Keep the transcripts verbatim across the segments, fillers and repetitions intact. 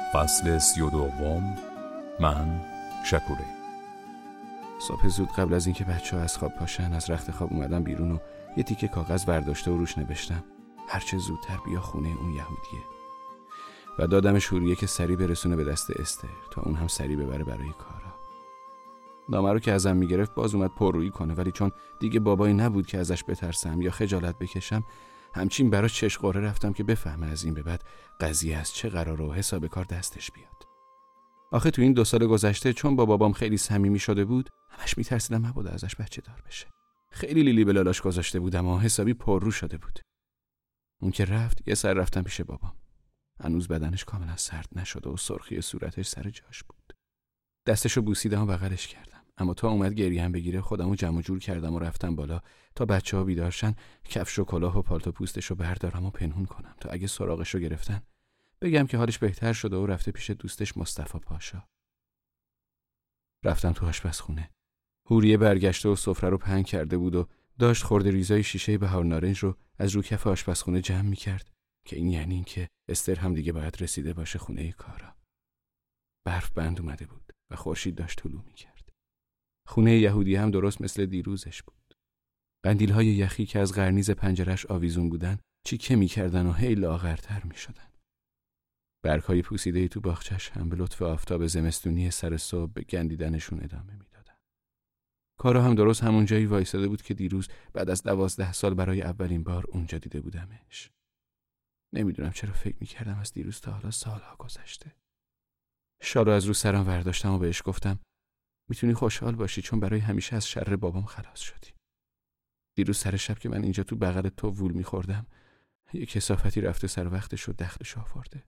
فصل سی و دوم. من شکوره. صبح زود قبل از اینکه بچه‌ها از خواب پاشن از رخت خواب اومدم بیرون و یه تیکه کاغذ برداشته و روش نوشتم هرچه زودتر بیا خونه اون یهودیه و دادمش هوریه که سری برسونه به دست استر تا اون هم سری ببره برای کارا. نامه رو که ازم میگرفت باز اومد پررویی کنه، ولی چون دیگه بابایی نبود که ازش بترسم یا خجالت بکشم، همچین برا چش قره رفتم که بفهمه از این به بعد قضیه از چه قراره و حساب کار دستش بیاد. آخه تو این دو سال گذشته چون با بابام خیلی صمیمی شده بود، همش میترسیدم مبادا ازش بچه دار بشه. خیلی لیلی به لالاش گذاشته بودم و حسابی پررو شده بود. اون که رفت یه سر رفتم پیش بابام. هنوز بدنش کاملا سرد نشده و سرخی صورتش سر جاش بود. دستشو بوسیدم و بغلش کردم، اما تا اومد گریه‌ام بگیره خودمو جمع جور کردم و رفتم بالا تا بچه‌ها بیدار شن، کفش و کلاه و پالتو پوستشو بردارم و پنهون کنم تا اگه سراغشو گرفتن بگم که حالش بهتر شده و رفته پیش دوستش مصطفی پاشا. رفتم تو آشپزخونه. هوریه برگشته و سفره رو پهن کرده بود و داشت خورده ریزای شیشه بهار نارنج رو از رو کف آشپزخونه جمع می‌کرد که این یعنی این که استر هم دیگه باید رسیده باشه خونه کارا. برف بند اومده بود و خورشید داشت طلوع می‌کرد. خونه یهودی هم درست مثل دیروزش بود. قندیل‌های یخی که از قرنیز پنجره‌اش آویزون بودن چیکه می‌کردن و هی لاغرتر می‌شدن. برگ‌های پوسیده تو باغچه‌اش هم به لطف آفتاب زمستونی سر صبح به گندیدنشون ادامه میدادن. کارا هم درست همون جایی وایساده بود که دیروز بعد از دوازده سال برای اولین بار اونجا دیده بودمش. نمیدونم چرا فکر می‌کردم از دیروز تا حالا سالها گذشته. شالو از رو سرم برداشتم و بهش گفتم میتونی خوشحال باشی چون برای همیشه از شر بابام خلاص شدی. دیروز سر شب که من اینجا تو بغل تو وول می‌خوردم، یه کثافتی رفته سر وقتش و دخلش آورده.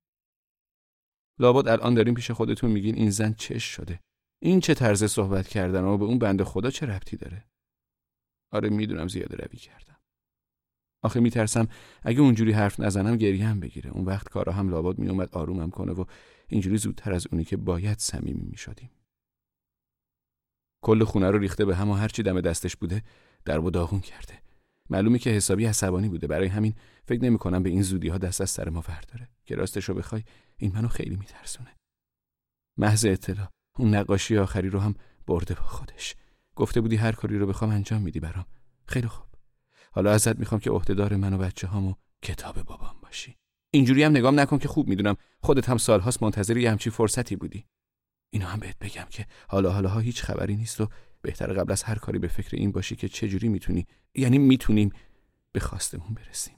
لابد الان دارین پیش خودتون میگین این زن چش شده. این چه طرز صحبت کردن و به اون بنده خدا چه ربطی داره؟ آره میدونم زیاده روی کردم. آخه میترسم اگه اونجوری حرف نزنم گریه‌ام بگیره. اون وقت کارا هم لابد میومد آرومم کنه و اینجوری زودتر از اونی که باید صمیمی میشدیم. کل خونه رو ریخته به هم و هرچی دم دستش بوده درب و داغون کرده. معلومه که حسابی عصبانی بوده، برای همین فکر نمی‌کنم به این زودی‌ها دست از سر ما ورداره. که راستشو بخوای این منو خیلی میترسونه. محض اطلاع اون نقاشی آخری رو هم برده با خودش. گفته بودی هر کاری رو بخوام انجام میدی برام. خیلی خوب. حالا ازت میخوام که عهده‌دار من و بچه‌هام و کتاب بابام باشی. اینجوری هم نگام نکن که خوب میدونم خودت هم سال‌هاست منتظر یه همچین فرصتی بودی. اینو هم بهت بگم که حالا حالاها هیچ خبری نیست و بهتره قبل از هر کاری به فکر این باشی که چه جوری میتونی، یعنی میتونیم به خواستمون برسیم.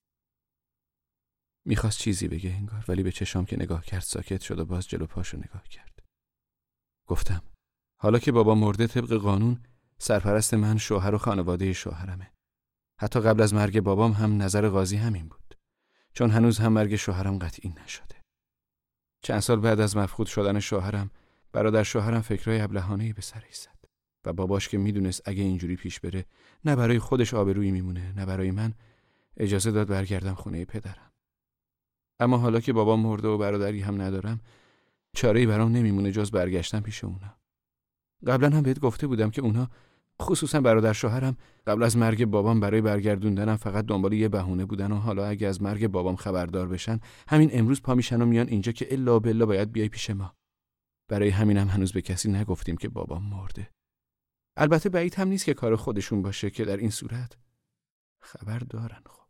میخواست چیزی بگه انگار، ولی به چشام که نگاه کرد ساکت شد و باز جلو پاشو نگاه کرد. گفتم حالا که بابا مرده طبق قانون سرپرست من شوهر و خانواده شوهرمه. حتی قبل از مرگ بابام هم نظر قاضی همین بود، چون هنوز هم مرگ شوهرم قطعی نشده. چند سال بعد از مفقود شدن شوهرم برادر شوهرم فکرای ابلهانه‌ای به سرش زد و باباش که میدونست اگه اینجوری پیش بره نه برای خودش آبرویی میمونه نه برای من، اجازه داد برگردم خونه پدرم. اما حالا که بابام مرده و برادری هم ندارم، چاره‌ای برام نمیمونه جز برگشتن پیش اونا. قبلا هم بهت گفته بودم که اونا، خصوصا برادر شوهرم، قبل از مرگ بابام برای برگردوندنم فقط دنبال یه بهونه بودن و حالا اگه از مرگ بابام خبردار بشن همین امروز پا میشن و میان اینجا که الا بالله باید بیای پیش ما. برای همینم هنوز به کسی نگفتیم که بابام مرده. البته بعید هم نیست که کار خودشون باشه که در این صورت خبر دارن. خب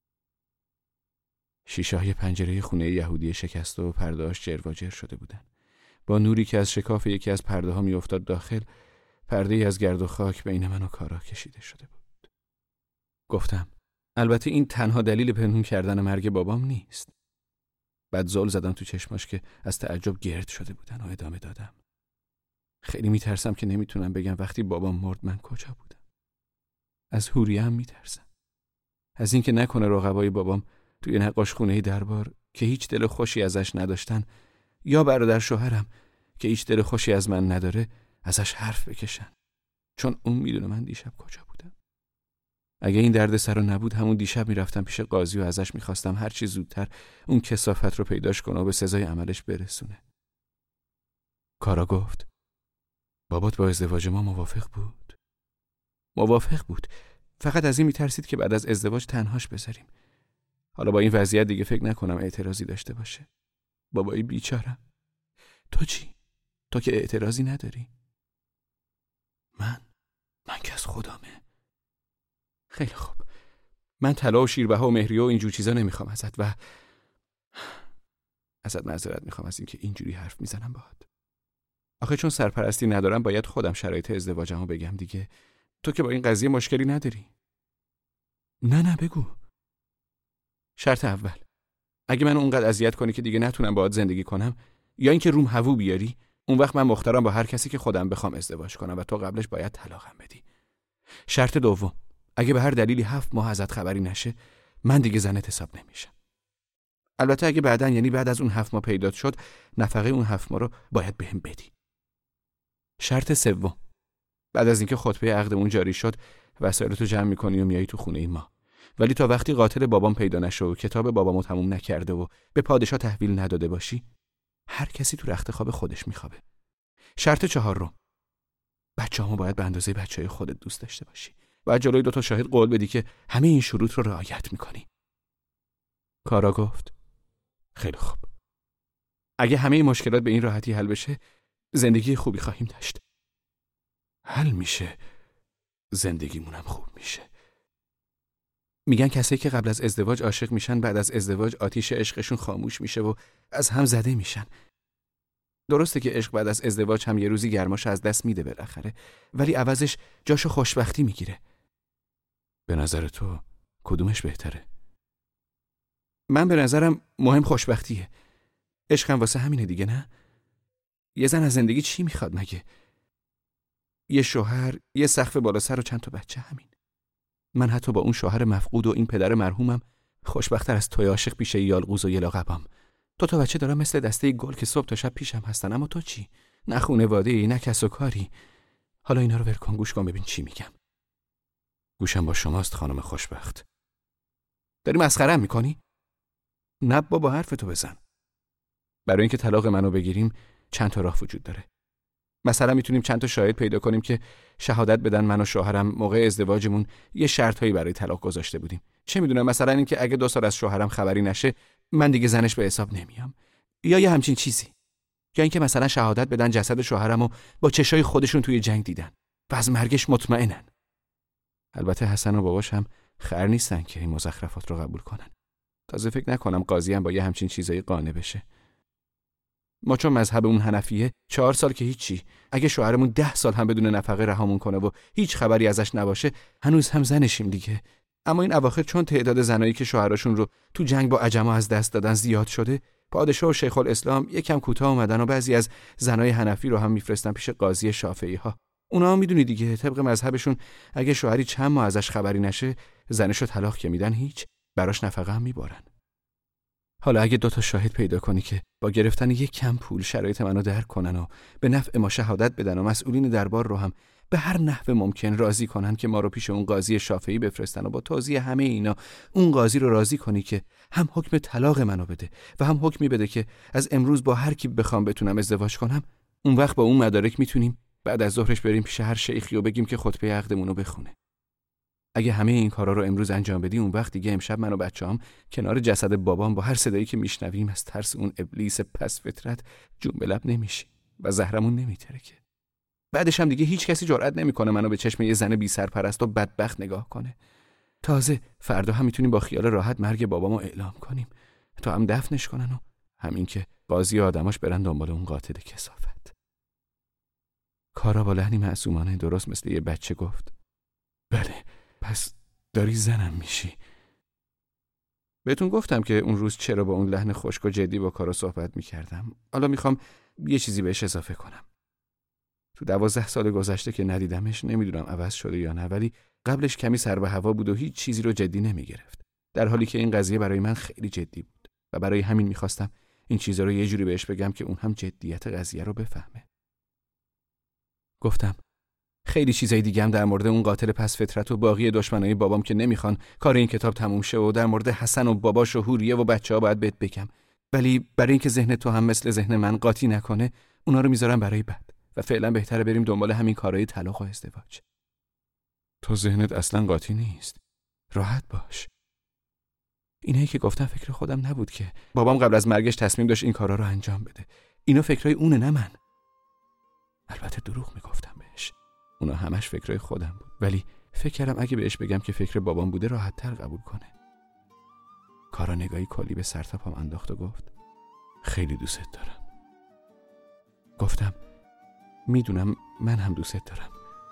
شیشه‌های پنجره خونه یهودی شکسته و پرده‌اش جر و جر شده بودن. با نوری که از شکاف یکی از پرده‌ها میافتاد داخل، پرده‌ای از گرد و خاک بین من و کارا کشیده شده بود. گفتم البته این تنها دلیل پنهون کردن مرگ بابام نیست. بعد زل زدم تو چشماش که از تعجب گرد شده بودن و ادامه دادم. خیلی میترسم که نمیتونم بگم وقتی بابام مرد من کجا بودم. از هوریه هم میترسم. از اینکه نکنه رقبای بابام توی نقاشخونه دربار که هیچ دل خوشی ازش نداشتن، یا برادر شوهرم که هیچ دل خوشی از من نداره، ازش حرف بکشن، چون اون میدونه من دیشب کجا بودم. اگه این درد سر رو نبود همون دیشب میرفتم پیش قاضی و ازش میخواستم هر چی زودتر اون کثافت رو پیداش کنه و به سزای عملش برسونه. کارا گفت بابات با ازدواج ما موافق بود. موافق بود، فقط از این میترسید که بعد از ازدواج تنهاش بذاریم. حالا با این وضعیت دیگه فکر نکنم اعتراضی داشته باشه. بابای بیچارم. تو چی؟ تو که اعتراضی نداری؟ من؟ من که از خودمه. خیلی خوب. من طلا و شیربها و مهریه و اینجور چیزا نمیخوام ازت و ازت معذرت میخوام از اینکه اینجوری حرف میزنم باهات. آخه چون سرپرستی ندارم باید خودم شرایط ازدواجمو بگم دیگه. تو که با این قضیه مشکلی نداری؟ نه نه بگو. شرط اول، اگه من اونقدر اذیت کنی که دیگه نتونم باهات زندگی کنم یا اینکه روم هوو بیاری، اون وقت من مختارم با هر کسی که خودم بخوام ازدواج کنم و تو قبلش باید طلاقم بدی. شرط دوم، اگه به هر دلیلی هفت ماه ازت خبری نشه، من دیگه زنت حساب نمیشم. البته اگه بعداً، یعنی بعد از اون هفت ماه پیدا شد، نفقه اون هفت ماه رو باید بهم بدی. شرط سوم، بعد از اینکه خطبه عقدمون جاری شد، وسایلتو جمع می‌کنی و میای تو خونه ما. ولی تا وقتی قاتل بابام پیدا نشه و کتاب بابامو تموم نکرده و به پادشاه تحویل نداده باشی، هر کسی تو رخت خواب خودش میخوابه. شرط چهارم، بچه‌هامو باید به اندازه بچه‌های خودت دوست داشته باشی. باید جلوی دو تا شاهد قول بدی که همه این شروط رو رعایت می‌کنی. کارا گفت خیلی خوب. اگه همه این مشکلات به این راحتی حل بشه، زندگی خوبی خواهیم داشت. حل میشه، زندگیمونم خوب میشه. میگن کسایی که قبل از ازدواج عاشق میشن، بعد از ازدواج آتیش عشقشون خاموش میشه و از هم زده میشن. درسته که عشق بعد از ازدواج هم یه روزی گرماش از دست میده بالاخره، ولی عوضش جاشو خوشبختی میگیره. به نظر تو کدومش بهتره؟ من به نظرم مهم خوشبختیه. عشقم واسه همینه دیگه، نه؟ یه زن از زندگی چی میخواد مگه؟ یه شوهر، یه سقف بالا سر و چند تا بچه، همین. من حتی با اون شوهر مفقود و این پدر مرحومم خوشبخت‌تر از توی عاشق پیشه یالقوز و یلاقبام. تو تا بچه دارم مثل دسته گل که صبح تا شب پیشم هستن، اما تو چی؟ نه خانواده‌ای، نه کس و کاری. حالا اینا رو ول کن، گوش کن ببین چی میگم. گوشم با شماست خانم خوشبخت. داری مسخره‌ام میکنی؟ نه بابا، حرف تو بزن. برای اینکه طلاق منو بگیریم چند تا راه وجود داره. مثلا میتونیم چند تا شاهد پیدا کنیم که شهادت بدن من و شوهرم موقع ازدواجمون یه شرطایی برای طلاق گذاشته بودیم. چه میدونم، مثلا اینکه اگه دو سال از شوهرم خبری نشه، من دیگه زنش به حساب نمیام، یا یه همچین چیزی. یا اینکه مثلا شهادت بدن جسد شوهرمو با چشای خودشون توی جنگ دیدن و از مرگش مطمئنن. البته حسن و باباش هم خر نیستن که این مزخرفات رو قبول کنن. تازه فکر نکنم قاضی هم با یه همچین چیزایی قانع بشه. ما چون مذهب اون حنفیه، چهار سال که هیچی. اگه شوهرمون ده سال هم بدون نفقه رهامون کنه و هیچ خبری ازش نباشه، هنوز هم زنشیم دیگه. اما این اواخر چون تعداد زنایی که شوهراشون رو تو جنگ با عجما از دست دادن زیاد شده، پادشاه و شیخ الاسلام یکم کوتاه اومدن و بعضی از زنای حنفی رو هم میفرستن پیش قاضی شافعی ها. اونا هم میدونی دیگه، طبق مذهبشون اگه شوهری چند ماه ازش خبری نشه، زنشو طلاق که میدن هیچ، براش نفقه هم میبارن. حالا اگه دو تا شاهد پیدا کنی که با گرفتن یک کم پول شرایط منو درک کنن و به نفع ما شهادت بدن و مسئولین دربار رو هم به هر نحو ممکن راضی کنن که ما رو پیش اون قاضی شافعی بفرستن و با توضیح همه اینا اون قاضی رو راضی کنی که هم حکم طلاق منو بده و هم حکمی بده که از امروز با هر کی بخوام بتونم ازدواج کنم، اون وقت با اون مدارک میتونیم بعد از ظهرش بریم پیش هر شیخی و بگیم که خطبه عقدمون رو بخونه. اگه همه این کارا رو امروز انجام بدی، اون وقت دیگه امشب من و بچه‌ام کنار جسد بابام با هر صدایی که میشنویم از ترس اون ابلیس پس فطرت جون به لب نمیشی و زهرمون نمیترکه. بعدش هم دیگه هیچ کسی جرئت نمیکنه منو به چشم یه زن بی سرپرست و بدبخت نگاه کنه. تازه فردا هم میتونیم با خیال راحت مرگ بابامو اعلام کنیم تا هم دفنش کنن و همین که قاضی و آدماش برن دنبال اون قاتل کثافت. کارا با لحنی معصومانه درست مثل یه بچه گفت: بله، پس داری زنم میشی. بهتون گفتم که اون روز چرا با اون لحن خشک و جدی با کارا صحبت میکردم. حالا میخوام یه چیزی بهش اضافه کنم. تو دوازده سال گذشته که ندیدمش، نمیدونم عوض شده یا نه، ولی قبلش کمی سر به هوا بود و هیچ چیزی رو جدی نمیگرفت، در حالی که این قضیه برای من خیلی جدی بود و برای همین میخواستم این چیزا رو یه جوری بهش بگم که اون هم جدیت قضیه رو بفهمه. گفتم خیلی چیزای دیگه هم در مورد اون قاتل پس فطرت و باقی دشمنای بابام که نمیخوان کار این کتاب تموم شه و در مورد حسن و باباش و حوریه و بچه‌ها باید بهت بگم، ولی برای اینکه ذهن تو هم مثل ذهن من قاطی نکنه، اونا رو میذارم برای بعد و فعلا بهتره بریم دنبال همین کارهای طلاق و ازدواج. تو ذهنت اصلا قاطی نیست، راحت باش. اینایی که گفتم فکر خودم نبود که. بابام قبل از مرگش تصمیم داشت این کارا رو انجام بده. اینا فکرای اونه، نه من. البته دروغ میگفتم بهش. اونا همش فکرای خودم بود. ولی فکر کردم اگه بهش بگم که فکر بابام بوده راحت تر قبول کنه. کارا نگاهی کلی به سر تا پام انداخت و گفت خیلی دوست دارم. گفتم میدونم، من هم دوست دارم.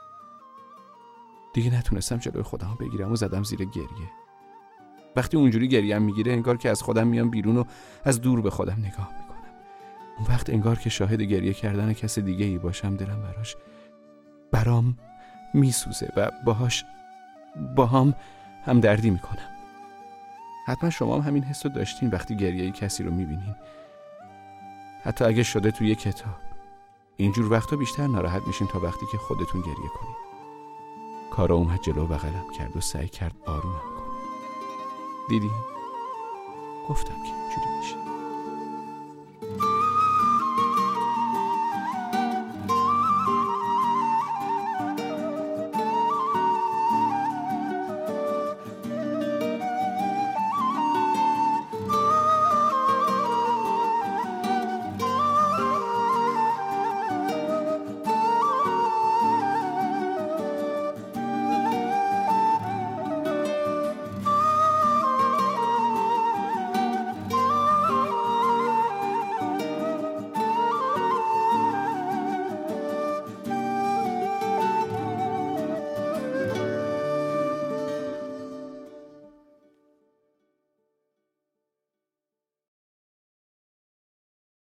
دیگه نتونستم جلوی خودم بگیرم و زدم زیر گریه. وقتی اونجوری گریم میگیره انگار که از خودم میام بیرون و از دور به خودم نگاه میکنم. اون وقت انگار که شاهد گریه کردن کس دیگه ای باشم. دلم براش برام میسوزه و باهاش باهام هم دردی میکنم. حتما شما هم همین حس رو داشتین وقتی گریه کسی رو میبینین، حتی اگه شده توی کتاب. اینجور وقتا بیشتر ناراحت میشین تا وقتی که خودتون گریه کنین. کارا اومد جلو بغلم کرد و سعی کرد آرومم کنه. دیدی؟ گفتم که اینجوری میشه.